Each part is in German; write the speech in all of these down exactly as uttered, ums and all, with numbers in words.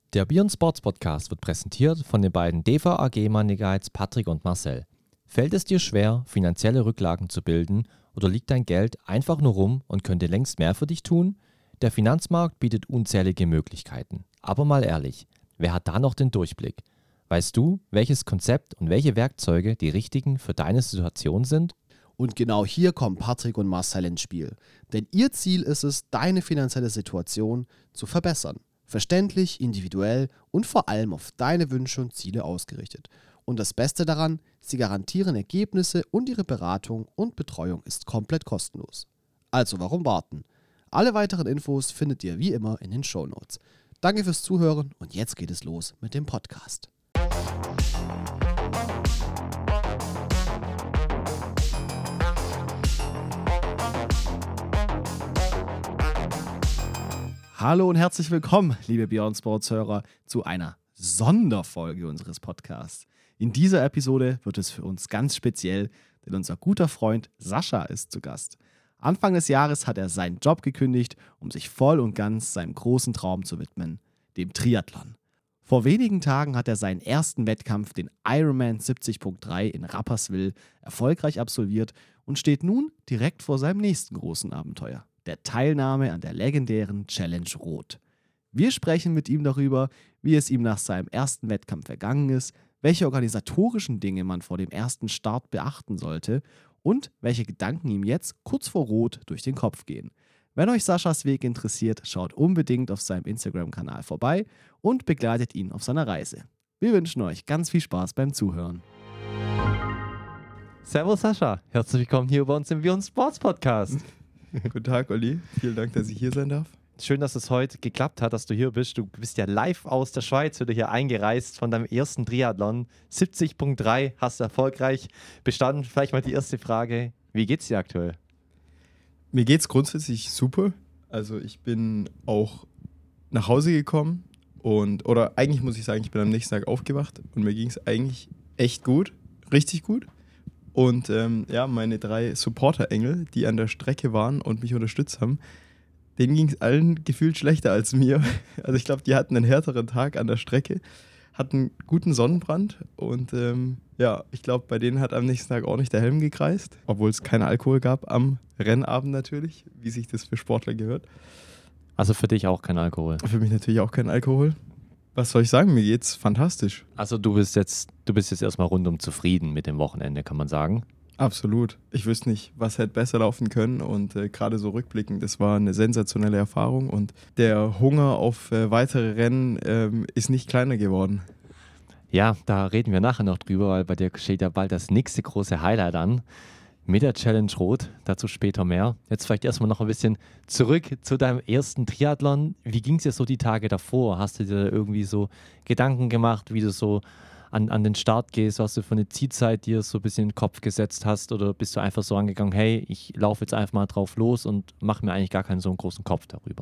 Der Beyond Sports Podcast wird präsentiert von den beiden D V A G Money Guides Patrick und Marcel. Fällt es dir schwer, finanzielle Rücklagen zu bilden oder liegt dein Geld einfach nur rum und könnte längst mehr für dich tun? Der Finanzmarkt bietet unzählige Möglichkeiten. Aber mal ehrlich, wer hat da noch den Durchblick? Weißt du, welches Konzept und welche Werkzeuge die richtigen für deine Situation sind? Und genau hier kommen Patrick und Marcel ins Spiel. Denn ihr Ziel ist es, deine finanzielle Situation zu verbessern. Verständlich, individuell und vor allem auf deine Wünsche und Ziele ausgerichtet. Und das Beste daran, sie garantieren Ergebnisse und ihre Beratung und Betreuung ist komplett kostenlos. Also warum warten? Alle weiteren Infos findet ihr wie immer in den Shownotes. Danke fürs Zuhören und jetzt geht es los mit dem Podcast. Hallo und herzlich willkommen, liebe Beyond Sports Hörer, zu einer Sonderfolge unseres Podcasts. In dieser Episode wird es für uns ganz speziell, denn unser guter Freund Sascha ist zu Gast. Anfang des Jahres hat er seinen Job gekündigt, um sich voll und ganz seinem großen Traum zu widmen, dem Triathlon. Vor wenigen Tagen hat er seinen ersten Wettkampf, den Ironman siebzig Punkt drei in Rapperswil, erfolgreich absolviert und steht nun direkt vor seinem nächsten großen Abenteuer, der Teilnahme an der legendären Challenge Rot. Wir sprechen mit ihm darüber, wie es ihm nach seinem ersten Wettkampf ergangen ist, welche organisatorischen Dinge man vor dem ersten Start beachten sollte und welche Gedanken ihm jetzt kurz vor Rot durch den Kopf gehen. Wenn euch Saschas Weg interessiert, schaut unbedingt auf seinem Instagram-Kanal vorbei und begleitet ihn auf seiner Reise. Wir wünschen euch ganz viel Spaß beim Zuhören. Servus Sascha, herzlich willkommen hier bei uns im Beyond Sports Podcast. Guten Tag, Olli. Vielen Dank, dass ich hier sein darf. Schön, dass es heute geklappt hat, dass du hier bist. Du bist ja live aus der Schweiz, wieder hier eingereist von deinem ersten Triathlon. siebzig Punkt drei hast du erfolgreich bestanden. Vielleicht mal die erste Frage, wie geht's dir aktuell? Mir geht's grundsätzlich super. Also ich bin auch nach Hause gekommen und, oder eigentlich muss ich sagen, ich bin am nächsten Tag aufgewacht und mir ging es eigentlich echt gut, richtig gut. Und ähm, ja, meine drei Supporter-Engel, die an der Strecke waren und mich unterstützt haben, denen ging es allen gefühlt schlechter als mir. Also ich glaube, die hatten einen härteren Tag an der Strecke, hatten guten Sonnenbrand und ähm, ja, ich glaube, bei denen hat am nächsten Tag auch nicht der Helm gekreist, obwohl es keinen Alkohol gab am Rennabend natürlich, wie sich das für Sportler gehört. Also für dich auch kein Alkohol? Für mich natürlich auch kein Alkohol. Was soll ich sagen? Mir geht's fantastisch. Also du bist jetzt, du bist jetzt erstmal rundum zufrieden mit dem Wochenende, kann man sagen? Absolut. Ich wüsste nicht, was hätte besser laufen können und äh, gerade so rückblickend, das war eine sensationelle Erfahrung und der Hunger auf äh, weitere Rennen ähm, ist nicht kleiner geworden. Ja, da reden wir nachher noch drüber, weil bei dir steht ja bald das nächste große Highlight an mit der Challenge Rot, dazu später mehr. Jetzt vielleicht erstmal noch ein bisschen zurück zu deinem ersten Triathlon. Wie ging es dir so die Tage davor? Hast du dir irgendwie so Gedanken gemacht, wie du so an, an den Start gehst, was du für eine Zielzeit dir so ein bisschen in den Kopf gesetzt hast, oder bist du einfach so angegangen, hey, ich laufe jetzt einfach mal drauf los und mache mir eigentlich gar keinen so einen großen Kopf darüber?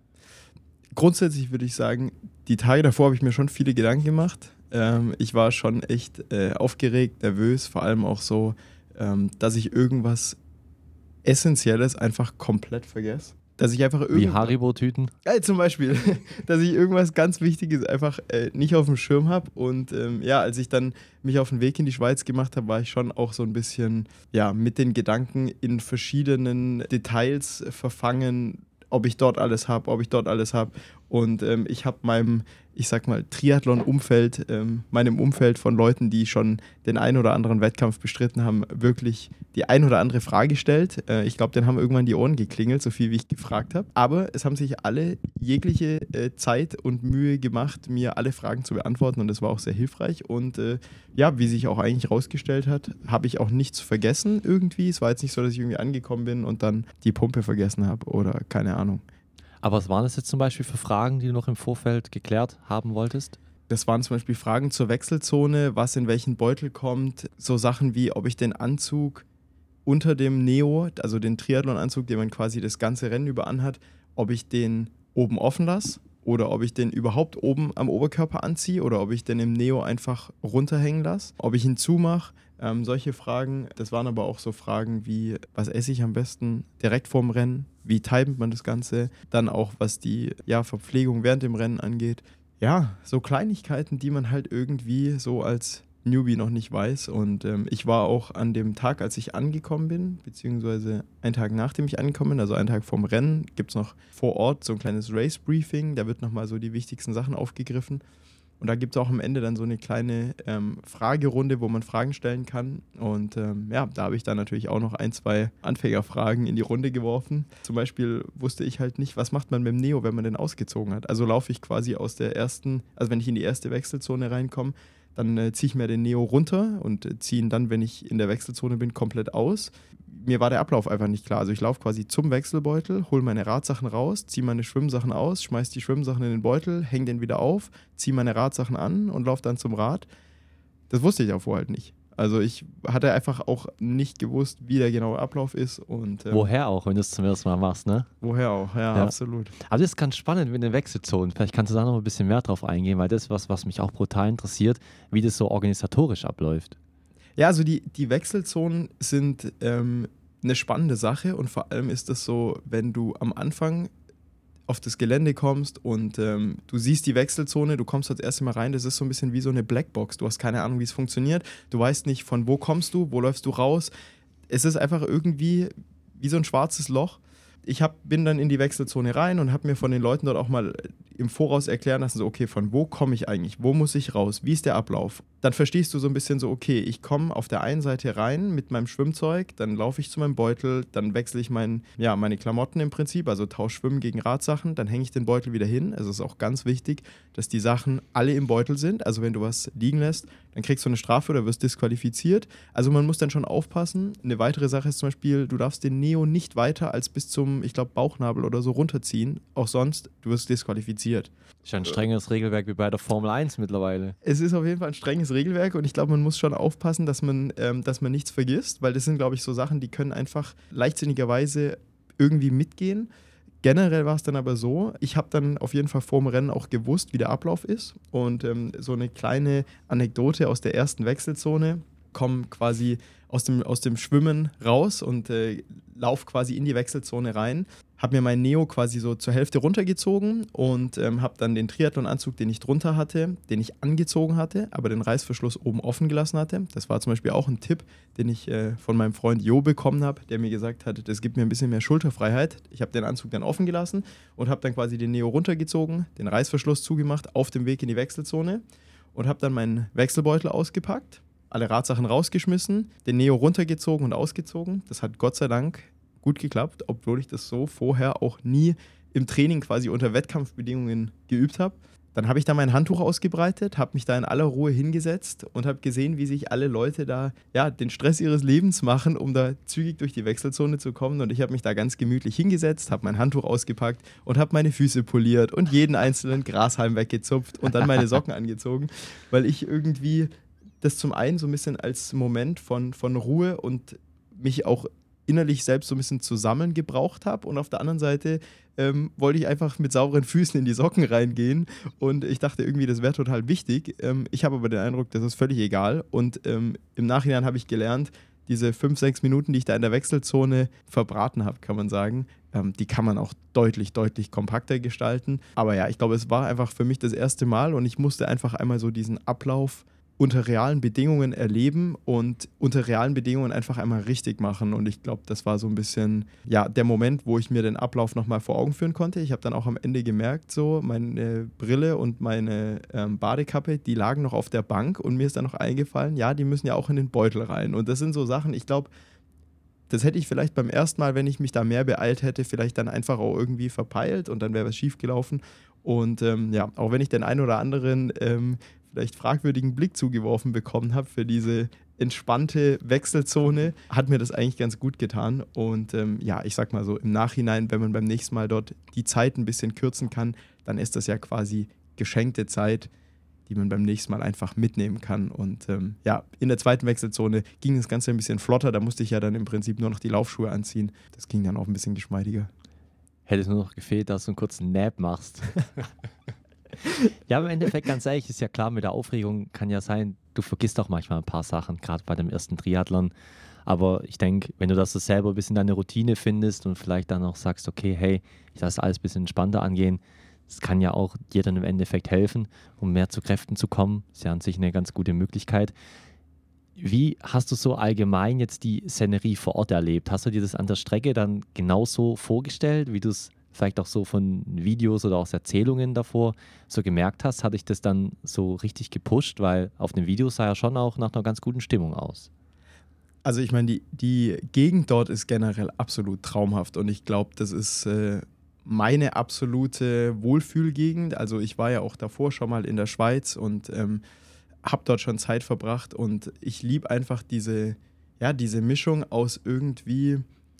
Grundsätzlich würde ich sagen, die Tage davor habe ich mir schon viele Gedanken gemacht. Ähm, ich war schon echt äh, aufgeregt, nervös, vor allem auch so, ähm, dass ich irgendwas Essentielles einfach komplett vergesse. Dass ich einfach Wie Haribo-Tüten? Ja, zum Beispiel, dass ich irgendwas ganz Wichtiges einfach äh, nicht auf dem Schirm habe. Und ähm, ja, als ich dann mich auf den Weg in die Schweiz gemacht habe, war ich schon auch so ein bisschen ja, mit den Gedanken in verschiedenen Details verfangen, ob ich dort alles habe, ob ich dort alles habe. Und ähm, ich habe meinem, ich sag mal, Triathlon-Umfeld, ähm, meinem Umfeld von Leuten, die schon den ein oder anderen Wettkampf bestritten haben, wirklich die ein oder andere Frage gestellt. Äh, ich glaube, denen haben irgendwann die Ohren geklingelt, so viel wie ich gefragt habe. Aber es haben sich alle jegliche äh, Zeit und Mühe gemacht, mir alle Fragen zu beantworten und das war auch sehr hilfreich. Und äh, ja, wie sich auch eigentlich rausgestellt hat, habe ich auch nichts vergessen irgendwie. Es war jetzt nicht so, dass ich irgendwie angekommen bin und dann die Pumpe vergessen habe oder keine Ahnung. Aber was waren das jetzt zum Beispiel für Fragen, die du noch im Vorfeld geklärt haben wolltest? Das waren zum Beispiel Fragen zur Wechselzone, was in welchen Beutel kommt. So Sachen wie, ob ich den Anzug unter dem Neo, also den Triathlon-Anzug, den man quasi das ganze Rennen über anhat, ob ich den oben offen lasse oder ob ich den überhaupt oben am Oberkörper anziehe oder ob ich den im Neo einfach runterhängen lasse, ob ich ihn zumache. Ähm, solche Fragen, das waren aber auch so Fragen wie, was esse ich am besten direkt vorm Rennen, wie timet man das Ganze, dann auch was die ja, Verpflegung während dem Rennen angeht, ja, so Kleinigkeiten, die man halt irgendwie so als Newbie noch nicht weiß. Und ähm, ich war auch an dem Tag, als ich angekommen bin, beziehungsweise einen Tag nachdem ich angekommen bin, also einen Tag vorm Rennen, gibt es noch vor Ort so ein kleines Race-Briefing. Da wird nochmal so die wichtigsten Sachen aufgegriffen. Und da gibt es auch am Ende dann so eine kleine ähm, Fragerunde, wo man Fragen stellen kann. Und ähm, ja, da habe ich dann natürlich auch noch ein, zwei Anfängerfragen in die Runde geworfen. Zum Beispiel wusste ich halt nicht, was macht man mit dem Neo, wenn man den ausgezogen hat. Also laufe ich quasi aus der ersten, also wenn ich in die erste Wechselzone reinkomme, dann äh, ziehe ich mir den Neo runter und äh, ziehe ihn dann, wenn ich in der Wechselzone bin, komplett aus. Mir war der Ablauf einfach nicht klar. Also ich laufe quasi zum Wechselbeutel, hole meine Radsachen raus, ziehe meine Schwimmsachen aus, schmeiße die Schwimmsachen in den Beutel, hänge den wieder auf, ziehe meine Radsachen an und laufe dann zum Rad. Das wusste ich auch vorher halt nicht. Also ich hatte einfach auch nicht gewusst, wie der genaue Ablauf ist. Und, ähm, woher auch, wenn du es zum ersten Mal machst, ne? Woher auch, ja, Ja. absolut. Aber das ist ganz spannend mit den Wechselzonen. Vielleicht kannst du da noch ein bisschen mehr drauf eingehen, weil das ist was, was mich auch brutal interessiert, wie das so organisatorisch abläuft. Ja, also die, die Wechselzonen sind ähm, eine spannende Sache und vor allem ist das so, wenn du am Anfang auf das Gelände kommst und ähm, du siehst die Wechselzone, du kommst das erste Mal rein, das ist so ein bisschen wie so eine Blackbox. Du hast keine Ahnung, wie es funktioniert. Du weißt nicht, von wo kommst du, wo läufst du raus. Es ist einfach irgendwie wie so ein schwarzes Loch. Ich hab, bin dann in die Wechselzone rein und habe mir von den Leuten dort auch mal im Voraus erklären lassen, so okay, von wo komme ich eigentlich, wo muss ich raus, wie ist der Ablauf? Dann verstehst du so ein bisschen so, okay, ich komme auf der einen Seite rein mit meinem Schwimmzeug, dann laufe ich zu meinem Beutel, dann wechsle ich mein, ja, meine Klamotten im Prinzip, also tausche Schwimmen gegen Radsachen, dann hänge ich den Beutel wieder hin. Also es ist auch ganz wichtig, dass die Sachen alle im Beutel sind. Also wenn du was liegen lässt, dann kriegst du eine Strafe oder wirst disqualifiziert. Also man muss dann schon aufpassen. Eine weitere Sache ist zum Beispiel, du darfst den Neo nicht weiter als bis zum, ich glaube, Bauchnabel oder so runterziehen. Auch sonst, du wirst disqualifiziert. Ist ja ein strenges Regelwerk wie bei der Formel eins mittlerweile. Es ist auf jeden Fall ein strenges Regelwerk und ich glaube, man muss schon aufpassen, dass man, ähm, dass man nichts vergisst, weil das sind, glaube ich, so Sachen, die können einfach leichtsinnigerweise irgendwie mitgehen. Generell war es dann aber so, ich habe dann auf jeden Fall vor dem Rennen auch gewusst, wie der Ablauf ist und ähm, so eine kleine Anekdote aus der ersten Wechselzone, komme quasi aus dem, aus dem Schwimmen raus und äh, laufe quasi in die Wechselzone rein. Habe mir meinen Neo quasi so zur Hälfte runtergezogen und ähm, habe dann den Triathlon-Anzug, den ich drunter hatte, den ich angezogen hatte, aber den Reißverschluss oben offen gelassen hatte. Das war zum Beispiel auch ein Tipp, den ich äh, von meinem Freund Jo bekommen habe, der mir gesagt hat, das gibt mir ein bisschen mehr Schulterfreiheit. Ich habe den Anzug dann offen gelassen und habe dann quasi den Neo runtergezogen, den Reißverschluss zugemacht auf dem Weg in die Wechselzone und habe dann meinen Wechselbeutel ausgepackt, alle Radsachen rausgeschmissen, den Neo runtergezogen und ausgezogen. Das hat Gott sei Dank gut geklappt, obwohl ich das so vorher auch nie im Training quasi unter Wettkampfbedingungen geübt habe. Dann habe ich da mein Handtuch ausgebreitet, habe mich da in aller Ruhe hingesetzt und habe gesehen, wie sich alle Leute da ja, den Stress ihres Lebens machen, um da zügig durch die Wechselzone zu kommen. Und ich habe mich da ganz gemütlich hingesetzt, habe mein Handtuch ausgepackt und habe meine Füße poliert und jeden einzelnen Grashalm weggezupft und dann meine Socken angezogen, weil ich irgendwie das zum einen so ein bisschen als Moment von, von Ruhe und mich auch innerlich selbst so ein bisschen zusammengebraucht habe und auf der anderen Seite ähm, wollte ich einfach mit sauberen Füßen in die Socken reingehen und ich dachte irgendwie, das wäre total wichtig. Ähm, ich habe aber den Eindruck, das ist völlig egal und ähm, im Nachhinein habe ich gelernt, diese fünf, sechs Minuten, die ich da in der Wechselzone verbraten habe, kann man sagen, ähm, die kann man auch deutlich, deutlich kompakter gestalten. Aber ja, ich glaube, es war einfach für mich das erste Mal und ich musste einfach einmal so diesen Ablauf unter realen Bedingungen erleben und unter realen Bedingungen einfach einmal richtig machen. Und ich glaube, das war so ein bisschen ja, der Moment, wo ich mir den Ablauf nochmal vor Augen führen konnte. Ich habe dann auch am Ende gemerkt, so meine Brille und meine ähm, Badekappe, die lagen noch auf der Bank und mir ist dann noch eingefallen, ja, die müssen ja auch in den Beutel rein. Und das sind so Sachen, ich glaube, das hätte ich vielleicht beim ersten Mal, wenn ich mich da mehr beeilt hätte, vielleicht dann einfach auch irgendwie verpeilt und dann wäre was schief gelaufen. Und ähm, ja, auch wenn ich den einen oder anderen ähm, vielleicht fragwürdigen Blick zugeworfen bekommen habe für diese entspannte Wechselzone, hat mir das eigentlich ganz gut getan. Und ähm, ja, ich sag mal so, im Nachhinein, wenn man beim nächsten Mal dort die Zeit ein bisschen kürzen kann, dann ist das ja quasi geschenkte Zeit, die man beim nächsten Mal einfach mitnehmen kann. Und ähm, ja, in der zweiten Wechselzone ging das Ganze ein bisschen flotter. Da musste ich ja dann im Prinzip nur noch die Laufschuhe anziehen. Das ging dann auch ein bisschen geschmeidiger. Hätte es nur noch gefehlt, dass du einen kurzen Nap machst. Ja, aber im Endeffekt, ganz ehrlich, ist ja klar, mit der Aufregung kann ja sein, du vergisst auch manchmal ein paar Sachen, gerade bei dem ersten Triathlon. Aber ich denke, wenn du das so selber ein bisschen deine Routine findest und vielleicht dann auch sagst, okay, hey, ich lasse alles ein bisschen entspannter angehen, es kann ja auch dir dann im Endeffekt helfen, um mehr zu Kräften zu kommen. Ist ja an sich eine ganz gute Möglichkeit. Wie hast du so allgemein jetzt die Szenerie vor Ort erlebt? Hast du dir das an der Strecke dann genauso vorgestellt, wie du es vielleicht auch so von Videos oder aus Erzählungen davor so gemerkt hast? Hat dich das dann so richtig gepusht? Weil auf dem Video sah ja schon auch nach einer ganz guten Stimmung aus. Also ich meine, die, die Gegend dort ist generell absolut traumhaft und ich glaube, das ist äh, meine absolute Wohlfühlgegend. Also ich war ja auch davor schon mal in der Schweiz und ähm, habe dort schon Zeit verbracht und ich liebe einfach diese, ja, diese Mischung aus irgendwie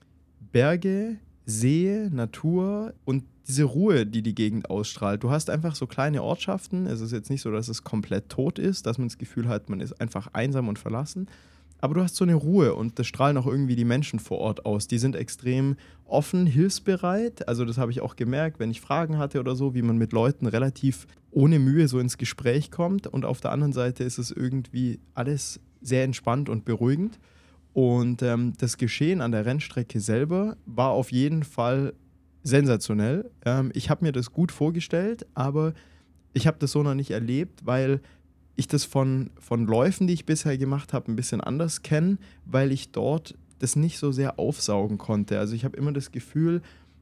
Berge, See, Natur und diese Ruhe, die die Gegend ausstrahlt. Du hast einfach so kleine Ortschaften. Es ist jetzt nicht so, dass es komplett tot ist, dass man das Gefühl hat, man ist einfach einsam und verlassen. Aber du hast so eine Ruhe und das strahlen auch irgendwie die Menschen vor Ort aus. Die sind extrem offen, hilfsbereit. Also das habe ich auch gemerkt, wenn ich Fragen hatte oder so, wie man mit Leuten relativ ohne Mühe so ins Gespräch kommt. Und auf der anderen Seite ist es irgendwie alles sehr entspannt und beruhigend. Und ähm, das Geschehen an der Rennstrecke selber war auf jeden Fall sensationell. Ähm, ich habe mir das gut vorgestellt, aber ich habe das so noch nicht erlebt, weil ich das von, von Läufen, die ich bisher gemacht habe, ein bisschen anders kenne, weil ich dort das nicht so sehr aufsaugen konnte. Also ich habe immer das Gefühl,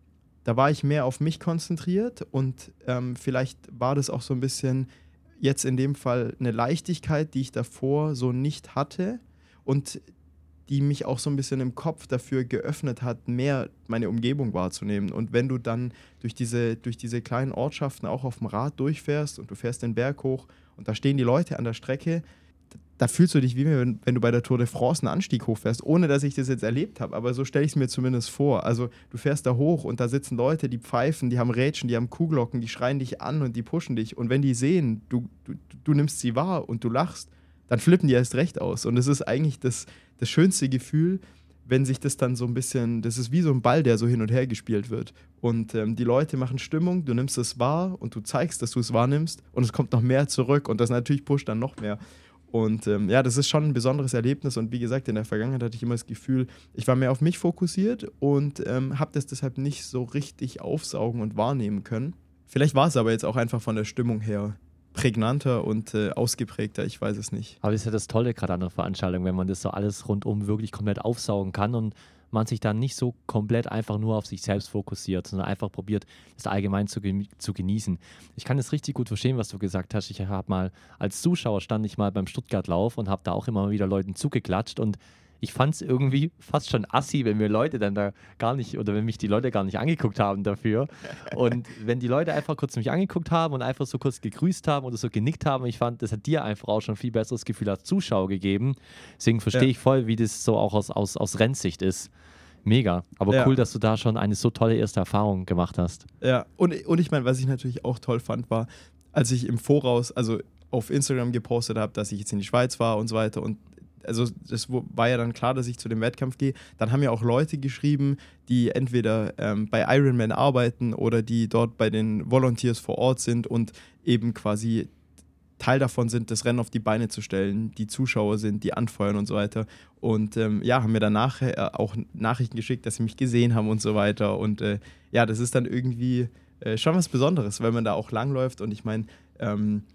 da war ich mehr auf mich konzentriert und ähm, vielleicht war das auch so ein bisschen jetzt in dem Fall eine Leichtigkeit, die ich davor so nicht hatte und die mich auch so ein bisschen im Kopf dafür geöffnet hat, mehr meine Umgebung wahrzunehmen. Und wenn du dann durch diese, durch diese kleinen Ortschaften auch auf dem Rad durchfährst und du fährst den Berg hoch und da stehen die Leute an der Strecke, da fühlst du dich wie wenn, wenn du bei der Tour de France einen Anstieg hochfährst, ohne dass ich das jetzt erlebt habe. Aber so stelle ich es mir zumindest vor. Also du fährst da hoch und da sitzen Leute, die pfeifen, die haben Rätschen, die haben Kuhglocken, die schreien dich an und die pushen dich. Und wenn die sehen, du, du, du nimmst sie wahr und du lachst, dann flippen die erst recht aus. Und es ist eigentlich das, das schönste Gefühl, wenn sich das dann so ein bisschen, das ist wie so ein Ball, der so hin und her gespielt wird. Und ähm, die Leute machen Stimmung, du nimmst es wahr und du zeigst, dass du es wahrnimmst und es kommt noch mehr zurück und das natürlich pusht dann noch mehr. Und ähm, ja, das ist schon ein besonderes Erlebnis und wie gesagt, in der Vergangenheit hatte ich immer das Gefühl, ich war mehr auf mich fokussiert und ähm, habe das deshalb nicht so richtig aufsaugen und wahrnehmen können. Vielleicht war es aber jetzt auch einfach von der Stimmung her prägnanter und äh, ausgeprägter, ich weiß es nicht. Aber das ist ja das Tolle gerade an der Veranstaltung, wenn man das so alles rundum wirklich komplett aufsaugen kann und man sich dann nicht so komplett einfach nur auf sich selbst fokussiert, sondern einfach probiert, das allgemein zu, ge- zu genießen. Ich kann das richtig gut verstehen, was du gesagt hast. Ich habe mal, als Zuschauer stand ich mal beim Stuttgart-Lauf und habe da auch immer wieder Leuten zugeklatscht und ich fand es irgendwie fast schon assi, wenn mir Leute dann da gar nicht, oder wenn mich die Leute gar nicht angeguckt haben dafür. Und wenn die Leute einfach kurz mich angeguckt haben und einfach so kurz gegrüßt haben oder so genickt haben, ich fand, das hat dir einfach auch schon ein viel besseres Gefühl als Zuschauer gegeben. Deswegen verstehe Ja. ich voll, wie das so auch aus, aus, aus Rennsicht ist. Mega. Aber Ja. cool, dass du da schon eine so tolle erste Erfahrung gemacht hast. Ja, und, und ich meine, was ich natürlich auch toll fand, war, als ich im Voraus, also auf Instagram gepostet habe, dass ich jetzt in die Schweiz war und so weiter und also das war ja dann klar, dass ich zu dem Wettkampf gehe. Dann haben ja auch Leute geschrieben, die entweder ähm, bei Ironman arbeiten oder die dort bei den Volunteers vor Ort sind und eben quasi Teil davon sind, das Rennen auf die Beine zu stellen, die Zuschauer sind, die anfeuern und so weiter. Und ähm, ja, haben mir danach äh, auch Nachrichten geschickt, dass sie mich gesehen haben und so weiter. Und äh, ja, das ist dann irgendwie äh, schon was Besonderes, weil man da auch langläuft. Und ich meine, ähm,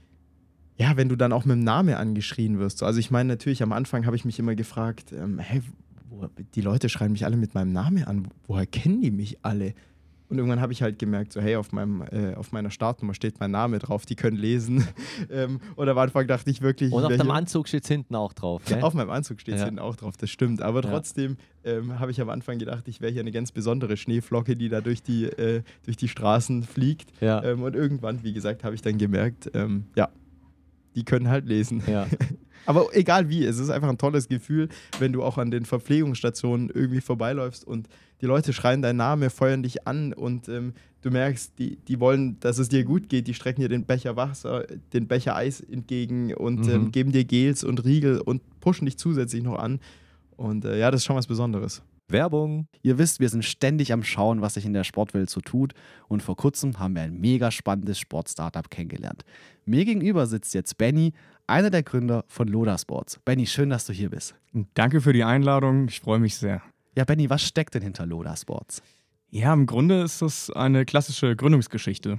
ja, wenn du dann auch mit dem Namen angeschrien wirst. Also ich meine, natürlich am Anfang habe ich mich immer gefragt, ähm, hey, wo, die Leute schreien mich alle mit meinem Namen an, woher kennen die mich alle? Und irgendwann habe ich halt gemerkt, so hey, auf, meinem, äh, auf meiner Startnummer steht mein Name drauf, die können lesen. ähm, und am Anfang dachte ich wirklich... Und auf welche, deinem Anzug steht es hinten auch drauf, gell? Auf meinem Anzug steht es Ja. hinten auch drauf, das stimmt. Aber Ja. trotzdem ähm, habe ich am Anfang gedacht, ich wäre hier eine ganz besondere Schneeflocke, die da durch die, äh, durch die Straßen fliegt. Ja. Ähm, und irgendwann, wie gesagt, habe ich dann gemerkt, ähm, ja, die können halt lesen. Ja. Aber egal wie, es ist einfach ein tolles Gefühl, wenn du auch an den Verpflegungsstationen irgendwie vorbeiläufst und die Leute schreien deinen Namen, feuern dich an und ähm, du merkst, die, die wollen, dass es dir gut geht, die strecken dir den Becher Wasser, den Becher Eis entgegen und Mhm. ähm, geben dir Gels und Riegel und pushen dich zusätzlich noch an. Und äh, ja, das ist schon was Besonderes. Werbung. Ihr wisst, wir sind ständig am Schauen, was sich in der Sportwelt so tut. Und vor kurzem haben wir ein mega spannendes Sport-Startup kennengelernt. Mir gegenüber sitzt jetzt Benny, einer der Gründer von Loda Sports. Benny, schön, dass du hier bist. Danke für die Einladung, ich freue mich sehr. Ja, Benny, was steckt denn hinter Loda Sports? Ja, im Grunde ist das eine klassische Gründungsgeschichte.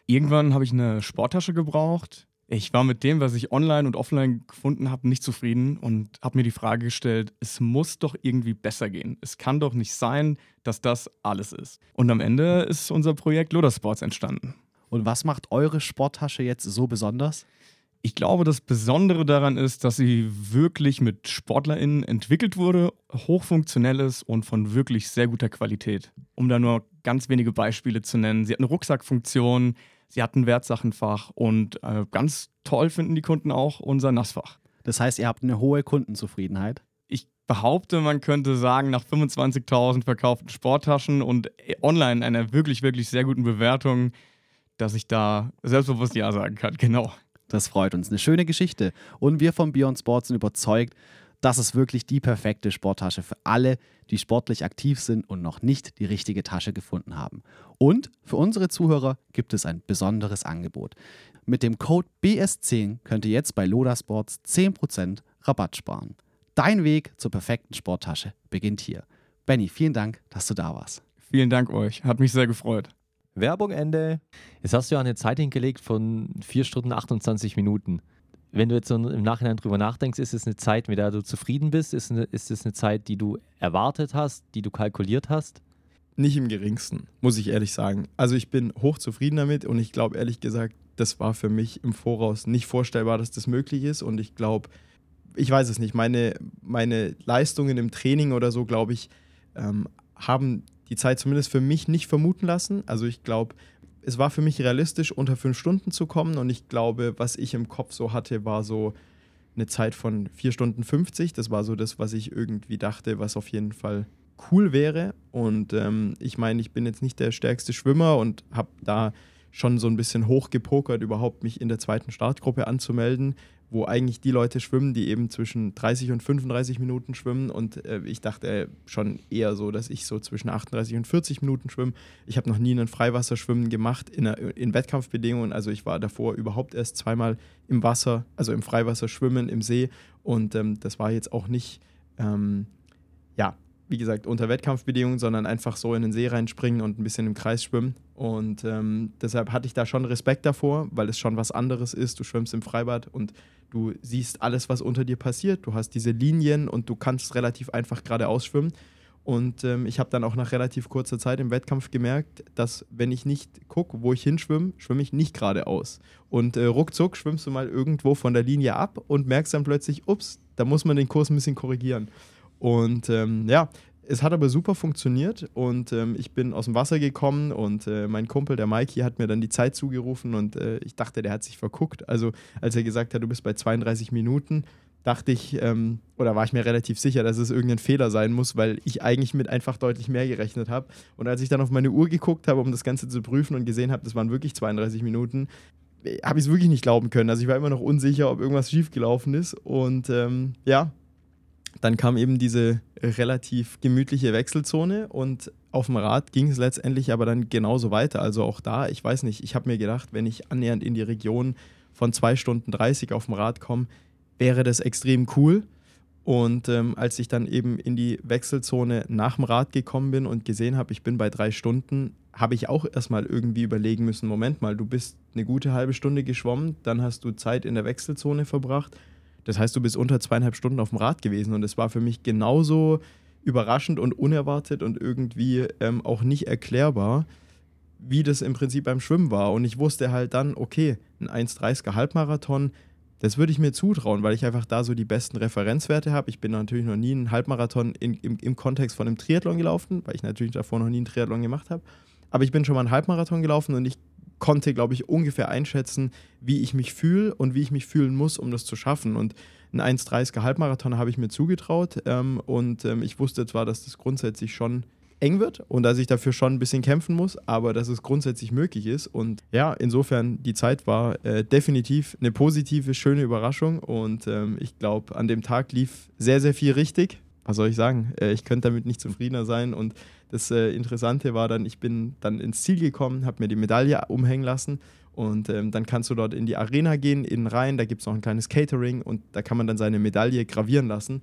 Irgendwann habe ich eine Sporttasche gebraucht. Ich war mit dem, was ich online und offline gefunden habe, nicht zufrieden und habe mir die Frage gestellt, es muss doch irgendwie besser gehen. Es kann doch nicht sein, dass das alles ist. Und am Ende ist unser Projekt Loadersports entstanden. Und was macht eure Sporttasche jetzt so besonders? Ich glaube, das Besondere daran ist, dass sie wirklich mit SportlerInnen entwickelt wurde, hochfunktionell ist und von wirklich sehr guter Qualität. Um da nur ganz wenige Beispiele zu nennen. Sie hat eine Rucksackfunktion, sie hat ein Wertsachenfach und äh, ganz toll finden die Kunden auch unser Nassfach. Das heißt, ihr habt eine hohe Kundenzufriedenheit? Ich behaupte, man könnte sagen, nach fünfundzwanzigtausend verkauften Sporttaschen und online einer wirklich, wirklich sehr guten Bewertung, dass ich da selbstbewusst Ja sagen kann. Genau. Das freut uns. Eine schöne Geschichte. Und wir von Beyond Sports sind überzeugt, das ist wirklich die perfekte Sporttasche für alle, die sportlich aktiv sind und noch nicht die richtige Tasche gefunden haben. Und für unsere Zuhörer gibt es ein besonderes Angebot. Mit dem Code B S zehn könnt ihr jetzt bei Loadersports zehn Prozent Rabatt sparen. Dein Weg zur perfekten Sporttasche beginnt hier. Benny, vielen Dank, dass du da warst. Vielen Dank euch. Hat mich sehr gefreut. Werbung Ende. Jetzt hast du ja eine Zeit hingelegt von vier Stunden achtundzwanzig Minuten. Wenn du jetzt so im Nachhinein drüber nachdenkst, ist es eine Zeit, mit der du zufrieden bist? Ist, eine, ist es eine Zeit, die du erwartet hast, die du kalkuliert hast? Nicht im geringsten, muss ich ehrlich sagen. Also ich bin hochzufrieden damit und ich glaube ehrlich gesagt, das war für mich im Voraus nicht vorstellbar, dass das möglich ist und ich glaube, ich weiß es nicht, meine, meine Leistungen im Training oder so, glaube ich, ähm, haben die Zeit zumindest für mich nicht vermuten lassen. Also ich glaube, es war für mich realistisch, unter fünf Stunden zu kommen und ich glaube, was ich im Kopf so hatte, war so eine Zeit von vier Stunden fünfzig. Das war so das, was ich irgendwie dachte, was auf jeden Fall cool wäre. Und ähm, ich meine, ich bin jetzt nicht der stärkste Schwimmer und habe da schon so ein bisschen hochgepokert, überhaupt mich in der zweiten Startgruppe anzumelden, wo eigentlich die Leute schwimmen, die eben zwischen dreißig und fünfunddreißig Minuten schwimmen und äh, ich dachte äh, schon eher so, dass ich so zwischen achtunddreißig und vierzig Minuten schwimme. Ich habe noch nie ein Freiwasserschwimmen gemacht in, einer, in Wettkampfbedingungen, also ich war davor überhaupt erst zweimal im Wasser, also im Freiwasser schwimmen, im See und ähm, das war jetzt auch nicht, ähm, ja, wie gesagt, unter Wettkampfbedingungen, sondern einfach so in den See reinspringen und ein bisschen im Kreis schwimmen. Und ähm, deshalb hatte ich da schon Respekt davor, weil es schon was anderes ist. Du schwimmst im Freibad und du siehst alles, was unter dir passiert. Du hast diese Linien und du kannst relativ einfach geradeaus schwimmen. Und ähm, ich habe dann auch nach relativ kurzer Zeit im Wettkampf gemerkt, dass wenn ich nicht gucke, wo ich hinschwimme, schwimme ich nicht geradeaus. Und äh, ruckzuck schwimmst du mal irgendwo von der Linie ab und merkst dann plötzlich, ups, da muss man den Kurs ein bisschen korrigieren. Und ähm, ja, es hat aber super funktioniert und ähm, ich bin aus dem Wasser gekommen und äh, mein Kumpel, der Mikey, hat mir dann die Zeit zugerufen und äh, ich dachte, der hat sich verguckt. Also als er gesagt hat, du bist bei zweiunddreißig Minuten, dachte ich, ähm, oder war ich mir relativ sicher, dass es irgendein Fehler sein muss, weil ich eigentlich mit einfach deutlich mehr gerechnet habe. Und als ich dann auf meine Uhr geguckt habe, um das Ganze zu prüfen und gesehen habe, das waren wirklich zweiunddreißig Minuten, habe ich es wirklich nicht glauben können. Also ich war immer noch unsicher, ob irgendwas schiefgelaufen ist und ähm, ja, dann kam eben diese relativ gemütliche Wechselzone und auf dem Rad ging es letztendlich aber dann genauso weiter. Also auch da, ich weiß nicht, ich habe mir gedacht, wenn ich annähernd in die Region von zwei Stunden dreißig auf dem Rad komme, wäre das extrem cool. Und ähm, als ich dann eben in die Wechselzone nach dem Rad gekommen bin und gesehen habe, ich bin bei drei Stunden, habe ich auch erstmal irgendwie überlegen müssen, Moment mal, du bist eine gute halbe Stunde geschwommen, dann hast du Zeit in der Wechselzone verbracht. Das heißt, du bist unter zweieinhalb Stunden auf dem Rad gewesen und es war für mich genauso überraschend und unerwartet und irgendwie ähm, auch nicht erklärbar, wie das im Prinzip beim Schwimmen war. Und ich wusste halt dann, okay, ein eins dreißiger Halbmarathon, das würde ich mir zutrauen, weil ich einfach da so die besten Referenzwerte habe. Ich bin natürlich noch nie einen Halbmarathon in, im, im Kontext von einem Triathlon gelaufen, weil ich natürlich davor noch nie einen Triathlon gemacht habe. Aber ich bin schon mal einen Halbmarathon gelaufen und ich konnte, glaube ich, ungefähr einschätzen, wie ich mich fühle und wie ich mich fühlen muss, um das zu schaffen. Und einen eins dreißiger Halbmarathon habe ich mir zugetraut ähm, und ähm, ich wusste zwar, dass das grundsätzlich schon eng wird und dass ich dafür schon ein bisschen kämpfen muss, aber dass es grundsätzlich möglich ist. Und ja, insofern, die Zeit war äh, definitiv eine positive, schöne Überraschung und ähm, ich glaube, an dem Tag lief sehr, sehr viel richtig. Was soll ich sagen? Äh, ich könnte damit nicht zufriedener sein und das äh, Interessante war dann, ich bin dann ins Ziel gekommen, habe mir die Medaille umhängen lassen und ähm, dann kannst du dort in die Arena gehen, innen rein, da gibt es noch ein kleines Catering und da kann man dann seine Medaille gravieren lassen.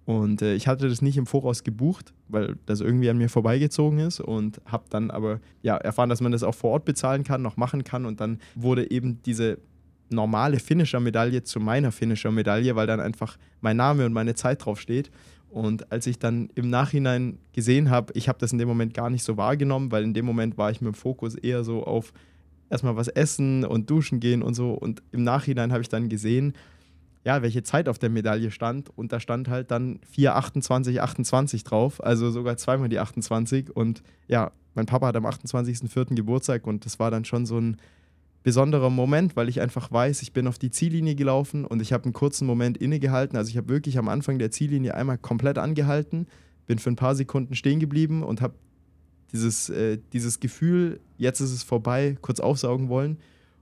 Und äh, ich hatte das nicht im Voraus gebucht, weil das irgendwie an mir vorbeigezogen ist und habe dann aber ja, erfahren, dass man das auch vor Ort bezahlen kann, noch machen kann. Und dann wurde eben diese normale Finisher-Medaille zu meiner Finisher-Medaille, weil dann einfach mein Name und meine Zeit draufsteht. Und als ich dann im Nachhinein gesehen habe, ich habe das in dem Moment gar nicht so wahrgenommen, weil in dem Moment war ich mit dem Fokus eher so auf erstmal was essen und duschen gehen und so. Und im Nachhinein habe ich dann gesehen, ja, welche Zeit auf der Medaille stand. Und da stand halt dann vier achtundzwanzig achtundzwanzig drauf, also sogar zweimal die achtundzwanzig. Und ja, mein Papa hat am achtundzwanzigsten vierten Geburtstag und das war dann schon so ein besonderer Moment, weil ich einfach weiß, ich bin auf die Ziellinie gelaufen und ich habe einen kurzen Moment innegehalten. Also ich habe wirklich am Anfang der Ziellinie einmal komplett angehalten, bin für ein paar Sekunden stehen geblieben und habe dieses, äh, dieses Gefühl, jetzt ist es vorbei, kurz aufsaugen wollen.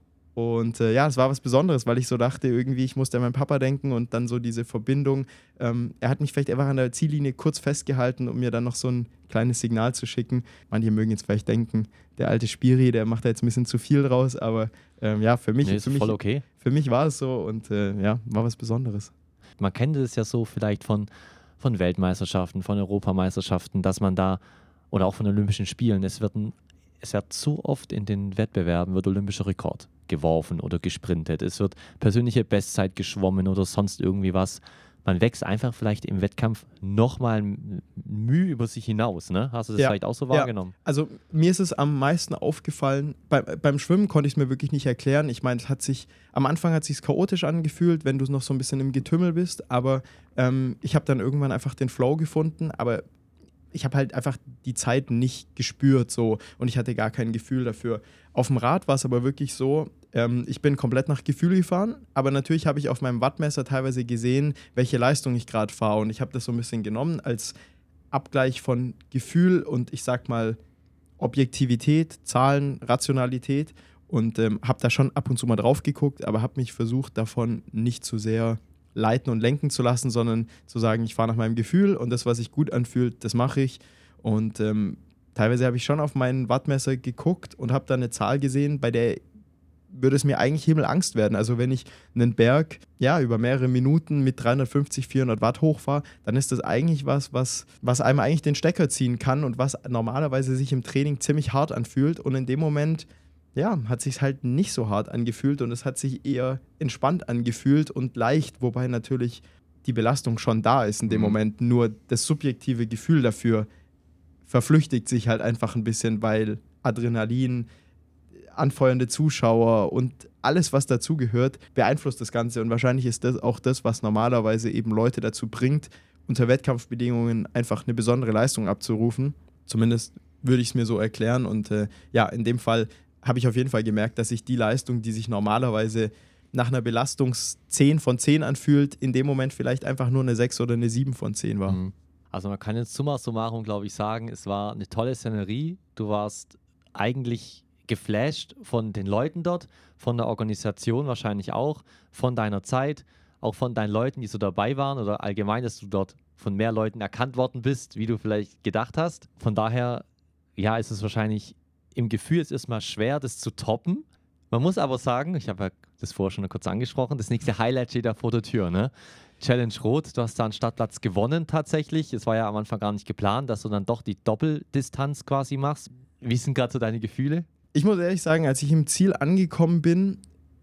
Und äh, ja, es war was Besonderes, weil ich so dachte, irgendwie, ich musste an meinen Papa denken und dann so diese Verbindung. Ähm, er hat mich vielleicht einfach an der Ziellinie kurz festgehalten, um mir dann noch so ein kleines Signal zu schicken. Manche mögen jetzt vielleicht denken, der alte Spiri, der macht da jetzt ein bisschen zu viel draus, aber ähm, ja, für mich, Nee, ist für, mich voll okay. für mich war es so und äh, ja, war was Besonderes. Man kennt es ja so vielleicht von, von Weltmeisterschaften, von Europameisterschaften, dass man da, oder auch von Olympischen Spielen, es wird, ein, es wird zu oft in den Wettbewerben wird olympischer Rekord geworfen oder gesprintet. Es wird persönliche Bestzeit geschwommen oder sonst irgendwie was. Man wächst einfach vielleicht im Wettkampf nochmal Mühe über sich hinaus. Ne? Hast du das Ja. vielleicht auch so Ja. wahrgenommen? Also mir ist es am meisten aufgefallen, bei, beim Schwimmen konnte ich es mir wirklich nicht erklären. Ich meine, es hat sich, am Anfang hat es sich chaotisch angefühlt, wenn du noch so ein bisschen im Getümmel bist, aber ähm, ich habe dann irgendwann einfach den Flow gefunden, aber ich habe halt einfach die Zeit nicht gespürt so und ich hatte gar kein Gefühl dafür. Auf dem Rad war es aber wirklich so, ähm, ich bin komplett nach Gefühl gefahren, aber natürlich habe ich auf meinem Wattmesser teilweise gesehen, welche Leistung ich gerade fahre und ich habe das so ein bisschen genommen als Abgleich von Gefühl und ich sag mal Objektivität, Zahlen, Rationalität und ähm, habe da schon ab und zu mal drauf geguckt, aber habe mich versucht, davon nicht zu sehr leiten und lenken zu lassen, sondern zu sagen, ich fahre nach meinem Gefühl und das, was sich gut anfühlt, das mache ich. Und ähm, teilweise habe ich schon auf mein Wattmesser geguckt und habe da eine Zahl gesehen, bei der würde es mir eigentlich Himmelangst werden. Also wenn ich einen Berg ja, über mehrere Minuten mit dreihundertfünfzig, vierhundert Watt hochfahre, dann ist das eigentlich was, was, was einem eigentlich den Stecker ziehen kann und was normalerweise sich im Training ziemlich hart anfühlt. Und in dem Moment ja, hat sich halt nicht so hart angefühlt und es hat sich eher entspannt angefühlt und leicht, wobei natürlich die Belastung schon da ist in dem Mhm. Moment. Nur das subjektive Gefühl dafür verflüchtigt sich halt einfach ein bisschen, weil Adrenalin, anfeuernde Zuschauer und alles, was dazugehört, beeinflusst das Ganze. Und wahrscheinlich ist das auch das, was normalerweise eben Leute dazu bringt, unter Wettkampfbedingungen einfach eine besondere Leistung abzurufen. Zumindest würde ich es mir so erklären. Und äh, ja, in dem Fall habe ich auf jeden Fall gemerkt, dass ich die Leistung, die sich normalerweise nach einer Belastung zehn von zehn anfühlt, in dem Moment vielleicht einfach nur eine sechs oder eine sieben von zehn war. Mhm. Also man kann jetzt summa summarum, glaube ich, sagen, es war eine tolle Szenerie. Du warst eigentlich geflasht von den Leuten dort, von der Organisation wahrscheinlich auch, von deiner Zeit, auch von deinen Leuten, die so dabei waren oder allgemein, dass du dort von mehr Leuten erkannt worden bist, wie du vielleicht gedacht hast. Von daher, ja, ist es wahrscheinlich im Gefühl jetzt erstmal schwer, das zu toppen. Man muss aber sagen, ich habe ja das vorher schon kurz angesprochen, das nächste Highlight steht da vor der Tür, ne? Challenge Rot, du hast da einen Startplatz gewonnen tatsächlich. Es war ja am Anfang gar nicht geplant, dass du dann doch die Doppeldistanz quasi machst. Wie sind gerade so deine Gefühle? Ich muss ehrlich sagen, als ich im Ziel angekommen bin,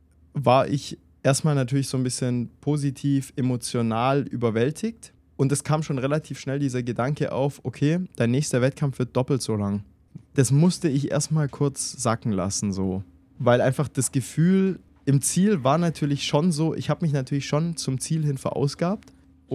war ich erstmal natürlich so ein bisschen positiv, emotional überwältigt. Und es kam schon relativ schnell dieser Gedanke auf, okay, dein nächster Wettkampf wird doppelt so lang. Das musste ich erstmal kurz sacken lassen, so. Weil einfach das Gefühl im Ziel war natürlich schon so, ich habe mich natürlich schon zum Ziel hin verausgabt.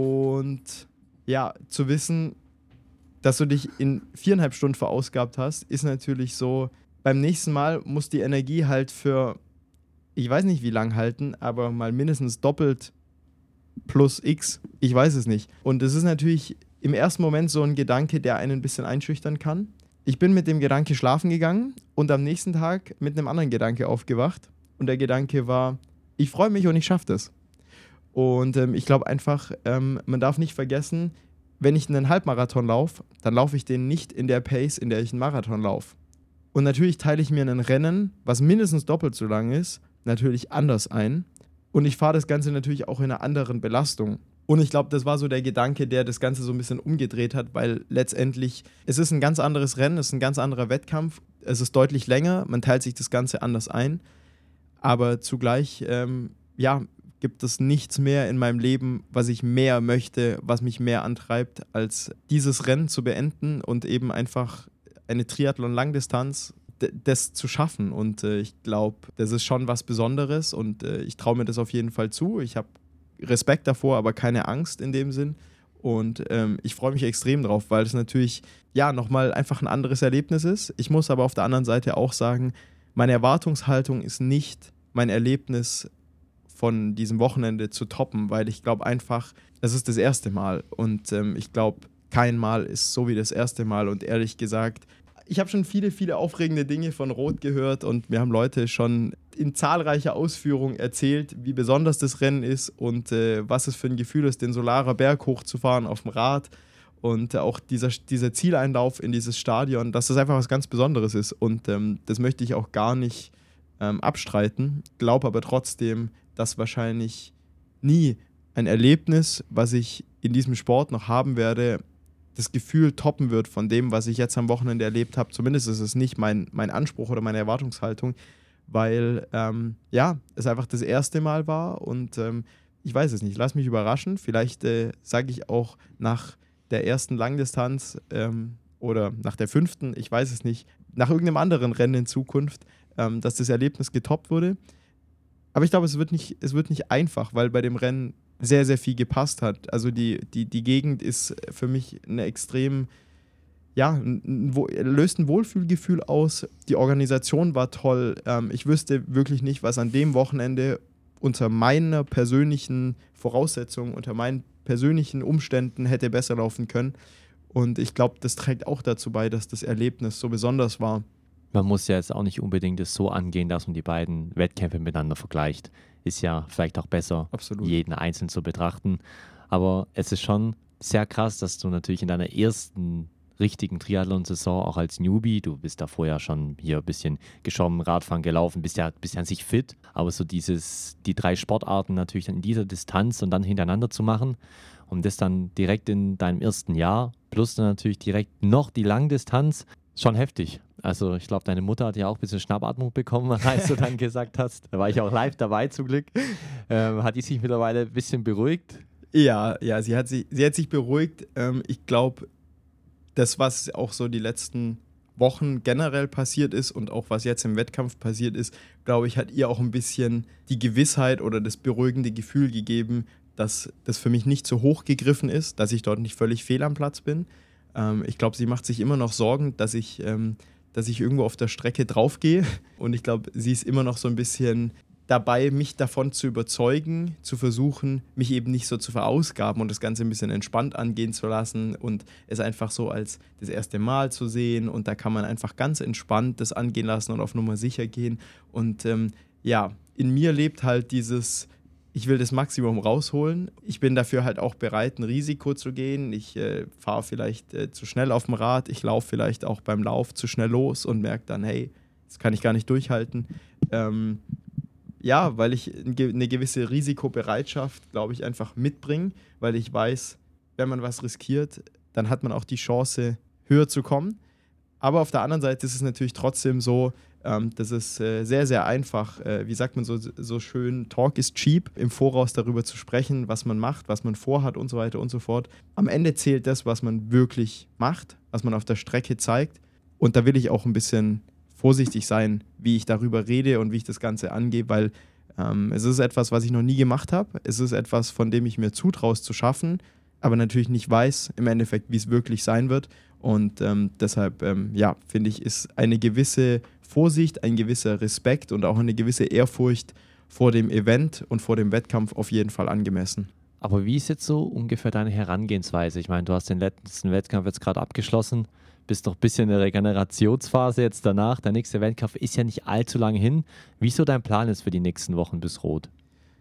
Und ja, zu wissen, dass du dich in viereinhalb Stunden verausgabt hast, ist natürlich so, beim nächsten Mal muss die Energie halt für, ich weiß nicht wie lang halten, aber mal mindestens doppelt plus X, ich weiß es nicht. Und es ist natürlich im ersten Moment so ein Gedanke, der einen ein bisschen einschüchtern kann. Ich bin mit dem Gedanke schlafen gegangen und am nächsten Tag mit einem anderen Gedanke aufgewacht. Und der Gedanke war, ich freue mich und ich schaffe das. Und ähm, ich glaube einfach, ähm, man darf nicht vergessen, wenn ich einen Halbmarathon laufe, dann laufe ich den nicht in der Pace, in der ich einen Marathon laufe. Und natürlich teile ich mir ein Rennen, was mindestens doppelt so lang ist, natürlich anders ein. Und ich fahre das Ganze natürlich auch in einer anderen Belastung. Und ich glaube, das war so der Gedanke, der das Ganze so ein bisschen umgedreht hat, weil letztendlich, es ist ein ganz anderes Rennen, es ist ein ganz anderer Wettkampf, es ist deutlich länger, man teilt sich das Ganze anders ein, aber zugleich, ähm, ja, gibt es nichts mehr in meinem Leben, was ich mehr möchte, was mich mehr antreibt, als dieses Rennen zu beenden und eben einfach eine Triathlon-Langdistanz d- das zu schaffen. Und äh, ich glaube, das ist schon was Besonderes und äh, ich traue mir das auf jeden Fall zu. Ich habe Respekt davor, aber keine Angst in dem Sinn. Und ähm, ich freue mich extrem drauf, weil es natürlich ja nochmal einfach ein anderes Erlebnis ist. Ich muss aber auf der anderen Seite auch sagen, meine Erwartungshaltung ist nicht mein Erlebnis von diesem Wochenende zu toppen, weil ich glaube einfach, es ist das erste Mal und ähm, ich glaube, kein Mal ist so wie das erste Mal und ehrlich gesagt, ich habe schon viele, viele aufregende Dinge von Roth gehört und mir haben Leute schon in zahlreicher Ausführung erzählt, wie besonders das Rennen ist und äh, was es für ein Gefühl ist, den Solarer Berg hochzufahren auf dem Rad und äh, auch dieser, dieser Zieleinlauf in dieses Stadion, dass das einfach was ganz Besonderes ist und ähm, das möchte ich auch gar nicht ähm, abstreiten, glaube aber trotzdem, dass wahrscheinlich nie ein Erlebnis, was ich in diesem Sport noch haben werde, das Gefühl toppen wird von dem, was ich jetzt am Wochenende erlebt habe. Zumindest ist es nicht mein, mein Anspruch oder meine Erwartungshaltung, weil ähm, ja, es einfach das erste Mal war und ähm, ich weiß es nicht, lass mich überraschen. Vielleicht äh, sage ich auch nach der ersten Langdistanz ähm, oder nach der fünften, ich weiß es nicht, nach irgendeinem anderen Rennen in Zukunft, ähm, dass das Erlebnis getoppt wurde. Aber ich glaube, es wird nicht, es wird nicht einfach, weil bei dem Rennen sehr, sehr viel gepasst hat. Also die, die, die Gegend ist für mich eine extrem, ja, ein, ein, löst ein Wohlfühlgefühl aus. Die Organisation war toll. Ähm, ich wüsste wirklich nicht, was an dem Wochenende unter meiner persönlichen Voraussetzung, unter meinen persönlichen Umständen hätte besser laufen können. Und ich glaube, das trägt auch dazu bei, dass das Erlebnis so besonders war. Man muss ja jetzt auch nicht unbedingt es so angehen, dass man die beiden Wettkämpfe miteinander vergleicht. Ist ja vielleicht auch besser, Absolut. jeden einzeln zu betrachten. Aber es ist schon sehr krass, dass du natürlich in deiner ersten richtigen Triathlon-Saison auch als Newbie, du bist da vorher schon hier ein bisschen geschwommen, Radfahren gelaufen, bist ja, bist ja an sich fit, aber so dieses, die drei Sportarten natürlich dann in dieser Distanz und dann hintereinander zu machen und das dann direkt in deinem ersten Jahr, plus dann natürlich direkt noch die Langdistanz, schon heftig. Also ich glaube, deine Mutter hat ja auch ein bisschen Schnappatmung bekommen, als du dann gesagt hast. Da war ich auch live dabei zum Glück. Ähm, hat die sich mittlerweile ein bisschen beruhigt? Ja, ja, sie hat sich, sie hat sich beruhigt. Ähm, ich glaube, das, was auch so die letzten Wochen generell passiert ist und auch was jetzt im Wettkampf passiert ist, glaube ich, hat ihr auch ein bisschen die Gewissheit oder das beruhigende Gefühl gegeben, dass das für mich nicht so hoch gegriffen ist, dass ich dort nicht völlig fehl am Platz bin. Ähm, ich glaube, sie macht sich immer noch Sorgen, dass ich, ähm, dass ich irgendwo auf der Strecke draufgehe. Und ich glaube, sie ist immer noch so ein bisschen dabei, mich davon zu überzeugen, zu versuchen, mich eben nicht so zu verausgaben und das Ganze ein bisschen entspannt angehen zu lassen und es einfach so als das erste Mal zu sehen. Und da kann man einfach ganz entspannt das angehen lassen und auf Nummer sicher gehen. Und ähm, ja, in mir lebt halt dieses, ich will das Maximum rausholen. Ich bin dafür halt auch bereit, ein Risiko zu gehen. Ich äh, fahre vielleicht äh, zu schnell auf dem Rad. Ich laufe vielleicht auch beim Lauf zu schnell los und merke dann, hey, das kann ich gar nicht durchhalten. Ähm, ja, weil ich eine gewisse Risikobereitschaft, glaube ich, einfach mitbringe, weil ich weiß, wenn man was riskiert, dann hat man auch die Chance, höher zu kommen. Aber auf der anderen Seite ist es natürlich trotzdem so, ähm, das ist äh, sehr, sehr einfach, äh, wie sagt man so, so schön, Talk is cheap, im Voraus darüber zu sprechen, was man macht, was man vorhat und so weiter und so fort. Am Ende zählt das, was man wirklich macht, was man auf der Strecke zeigt. Und da will ich auch ein bisschen vorsichtig sein, wie ich darüber rede und wie ich das Ganze angehe, weil ähm, es ist etwas, was ich noch nie gemacht habe. Es ist etwas, von dem ich mir zutraue, es zu schaffen, aber natürlich nicht weiß im Endeffekt, wie es wirklich sein wird. Und ähm, deshalb, ähm, ja, finde ich, ist eine gewisse Vorsicht, ein gewisser Respekt und auch eine gewisse Ehrfurcht vor dem Event und vor dem Wettkampf auf jeden Fall angemessen. Aber wie ist jetzt so ungefähr deine Herangehensweise? Ich meine, du hast den letzten Wettkampf jetzt gerade abgeschlossen, bist noch ein bisschen in der Regenerationsphase jetzt danach. Der nächste Wettkampf ist ja nicht allzu lange hin. Wie so dein Plan ist für die nächsten Wochen bis Roth?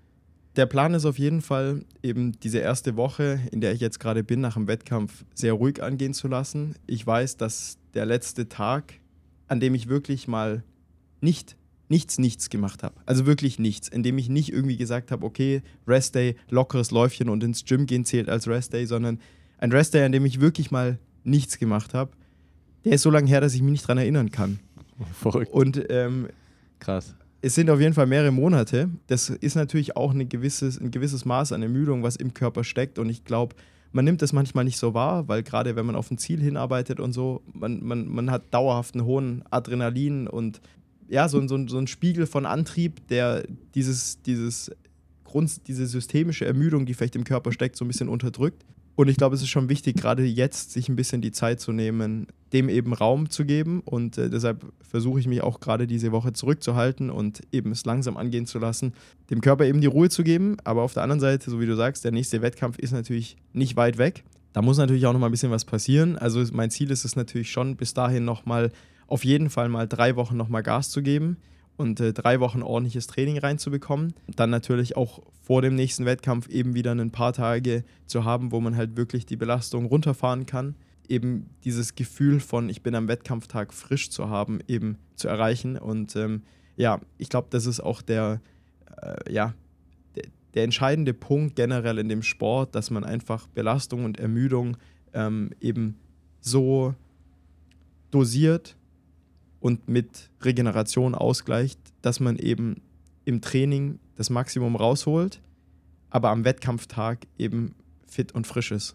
Der Plan ist auf jeden Fall, eben diese erste Woche, in der ich jetzt gerade bin, nach dem Wettkampf sehr ruhig angehen zu lassen. Ich weiß, dass der letzte Tag, an dem ich wirklich mal nicht nichts, nichts gemacht habe. Also wirklich nichts, indem ich nicht irgendwie gesagt habe, okay, Restday, lockeres Läufchen und ins Gym gehen zählt als Restday, sondern ein Restday, an dem ich wirklich mal nichts gemacht habe, der ist so lange her, dass ich mich nicht dran erinnern kann. Verrückt. Und ähm, Krass. es sind auf jeden Fall mehrere Monate. Das ist natürlich auch eine gewisses, ein gewisses Maß an Ermüdung, was im Körper steckt. Und ich glaube, man nimmt das manchmal nicht so wahr, weil gerade wenn man auf ein Ziel hinarbeitet und so, man, man, man hat dauerhaft einen hohen Adrenalin und ja, so, so, so ein Spiegel von Antrieb, der dieses, dieses Grund, diese systemische Ermüdung, die vielleicht im Körper steckt, so ein bisschen unterdrückt. Und ich glaube, es ist schon wichtig, gerade jetzt sich ein bisschen die Zeit zu nehmen, dem eben Raum zu geben. Und äh, deshalb versuche ich mich auch gerade diese Woche zurückzuhalten und eben es langsam angehen zu lassen, dem Körper eben die Ruhe zu geben. Aber auf der anderen Seite, so wie du sagst, der nächste Wettkampf ist natürlich nicht weit weg. Da muss natürlich auch noch mal ein bisschen was passieren. Also mein Ziel ist es natürlich schon, bis dahin noch mal auf jeden Fall mal drei Wochen noch mal Gas zu geben und äh, drei Wochen ordentliches Training reinzubekommen. Dann natürlich auch vor dem nächsten Wettkampf eben wieder ein paar Tage zu haben, wo man halt wirklich die Belastung runterfahren kann. Eben dieses Gefühl von, ich bin am Wettkampftag frisch zu haben, eben zu erreichen. Und ähm, ja, ich glaube, das ist auch der, äh, ja, der, der entscheidende Punkt generell in dem Sport, dass man einfach Belastung und Ermüdung ähm, eben so dosiert und mit Regeneration ausgleicht, dass man eben im Training das Maximum rausholt, aber am Wettkampftag eben fit und frisch ist.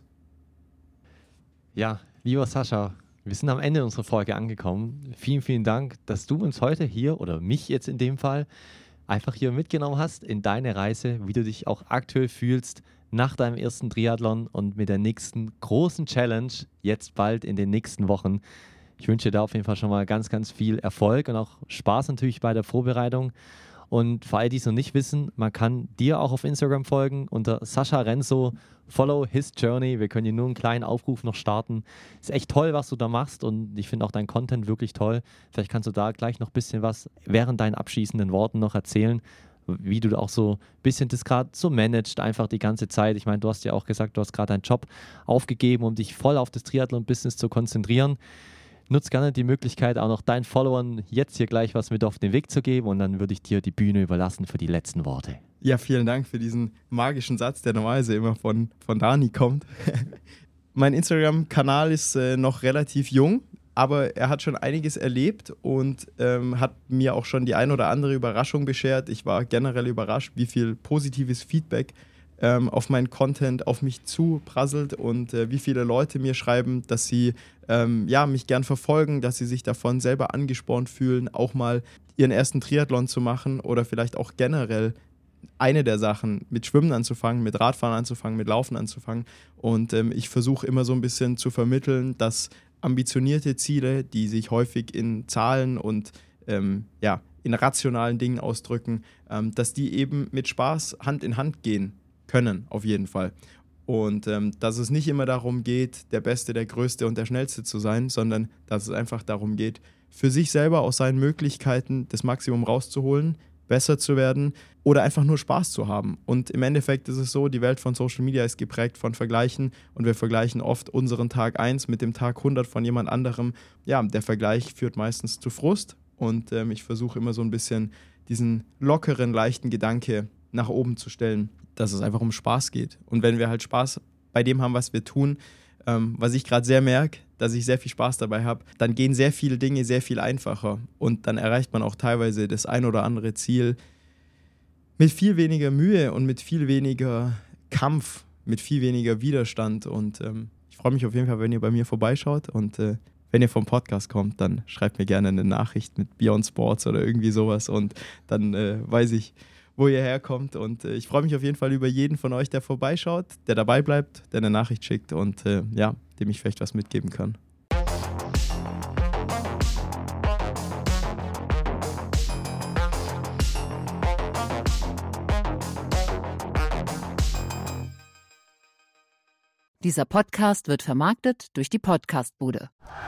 Ja, lieber Sascha, wir sind am Ende unserer Folge angekommen. Vielen, vielen Dank, dass du uns heute hier, oder mich jetzt in dem Fall, einfach hier mitgenommen hast in deine Reise, wie du dich auch aktuell fühlst nach deinem ersten Triathlon und mit der nächsten großen Challenge, jetzt bald in den nächsten Wochen. Ich wünsche dir da auf jeden Fall schon mal ganz, ganz viel Erfolg und auch Spaß natürlich bei der Vorbereitung. Und für alle, die es noch nicht wissen, man kann dir auch auf Instagram folgen unter Sascha Renzo. Follow his journey. Wir können hier nur einen kleinen Aufruf noch starten. Ist echt toll, was du da machst und ich finde auch dein Content wirklich toll. Vielleicht kannst du da gleich noch ein bisschen was während deinen abschließenden Worten noch erzählen, wie du auch so ein bisschen das gerade so managst, einfach die ganze Zeit. Ich meine, du hast ja auch gesagt, du hast gerade deinen Job aufgegeben, um dich voll auf das Triathlon-Business zu konzentrieren. Nutz gerne die Möglichkeit, auch noch deinen Followern jetzt hier gleich was mit auf den Weg zu geben und dann würde ich dir die Bühne überlassen für die letzten Worte. Ja, vielen Dank für diesen magischen Satz, der normalerweise immer von, von Dani kommt. Mein Instagram-Kanal ist äh, noch relativ jung, aber er hat schon einiges erlebt und ähm, hat mir auch schon die ein oder andere Überraschung beschert. Ich war generell überrascht, wie viel positives Feedback ähm, auf meinen Content auf mich zuprasselt und äh, wie viele Leute mir schreiben, dass sie ähm, ja, mich gern verfolgen, dass sie sich davon selber angespornt fühlen, auch mal ihren ersten Triathlon zu machen oder vielleicht auch generell eine der Sachen, mit Schwimmen anzufangen, mit Radfahren anzufangen, mit Laufen anzufangen. Und ähm, ich versuche immer so ein bisschen zu vermitteln, dass ambitionierte Ziele, die sich häufig in Zahlen und ähm, ja, in rationalen Dingen ausdrücken, ähm, dass die eben mit Spaß Hand in Hand gehen können, auf jeden Fall. Und ähm, dass es nicht immer darum geht, der Beste, der Größte und der Schnellste zu sein, sondern dass es einfach darum geht, für sich selber aus seinen Möglichkeiten das Maximum rauszuholen, besser zu werden oder einfach nur Spaß zu haben. Und im Endeffekt ist es so, die Welt von Social Media ist geprägt von Vergleichen und wir vergleichen oft unseren Tag eins mit dem Tag hundert von jemand anderem. Ja, der Vergleich führt meistens zu Frust und ähm, ich versuche immer so ein bisschen diesen lockeren, leichten Gedanke nach oben zu stellen, dass es einfach um Spaß geht. Und wenn wir halt Spaß bei dem haben, was wir tun, ähm, was ich gerade sehr merke, dass ich sehr viel Spaß dabei habe, dann gehen sehr viele Dinge sehr viel einfacher und dann erreicht man auch teilweise das ein oder andere Ziel mit viel weniger Mühe und mit viel weniger Kampf, mit viel weniger Widerstand und ähm, ich freue mich auf jeden Fall, wenn ihr bei mir vorbeischaut und äh, wenn ihr vom Podcast kommt, dann schreibt mir gerne eine Nachricht mit Beyond Sports oder irgendwie sowas und dann äh, weiß ich, wo ihr herkommt und äh, ich freue mich auf jeden Fall über jeden von euch, der vorbeischaut, der dabei bleibt, der eine Nachricht schickt und äh, ja, dem ich vielleicht was mitgeben kann. Dieser Podcast wird vermarktet durch die Podcastbude.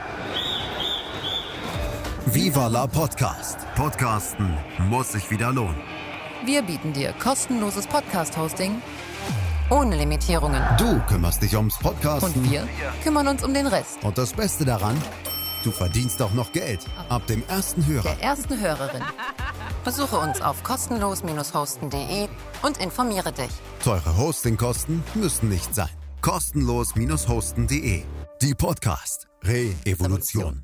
Viva la Podcast. Podcasten muss sich wieder lohnen. Wir bieten dir kostenloses Podcast-Hosting ohne Limitierungen. Du kümmerst dich ums Podcasten. Und wir kümmern uns um den Rest. Und das Beste daran, du verdienst auch noch Geld. Ab dem ersten Hörer. Der ersten Hörerin. Besuche uns auf kostenlos hosten punkt de und informiere dich. Teure Hostingkosten müssen nicht sein. kostenlos hosten punkt de. Die Podcast Re-Evolution.